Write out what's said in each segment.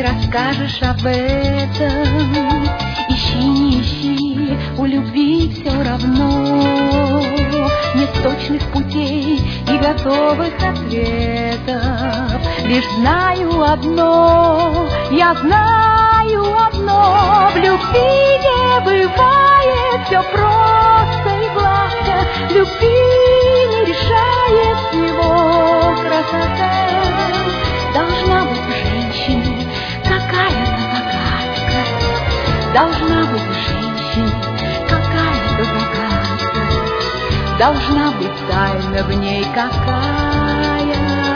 не расскажешь об этом. Ищи, не ищи, у любви все равно. Нет точных путей и готовых ответов. Лишь знаю одно, я знаю одно: в любви не бывает все просто и гладко. В любви не решает всего красота. Должна быть в женщине какая-то загадка. Должна быть в женщине какая-то загадка. Должна быть тайна в ней какая-то.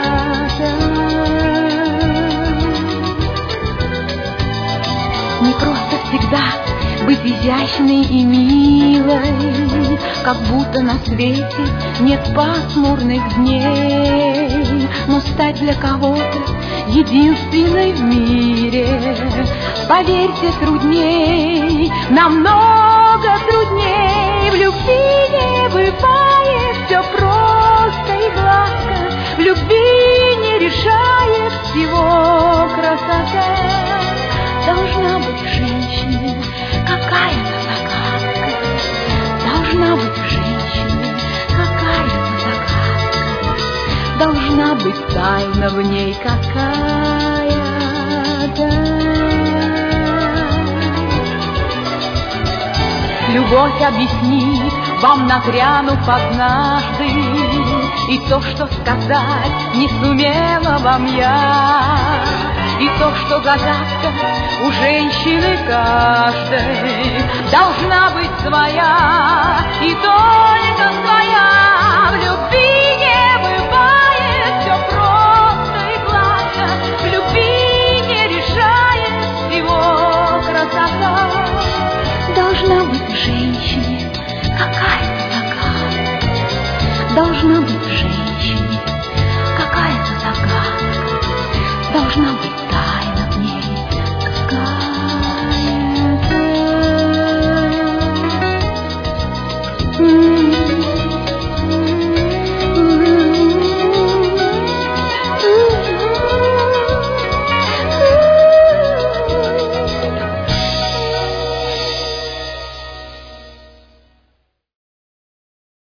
Не просто всегда быть изящной и милой, как будто на свете нет пасмурных дней, но стать для кого-то единственной в мире, поверьте, трудней, намного трудней. В любви не бывает все просто и гладко. В любви не решает всего красота. Должна быть в женщине какая-то загадка. Должна быть в женщине какая-то загадка. Должна быть тайна в ней какая-то. Любовь объяснит вам, нагрянув однажды, и то, что сказать не сумела вам я, и то, что загадка у женщины каждой должна быть своя, и только своя.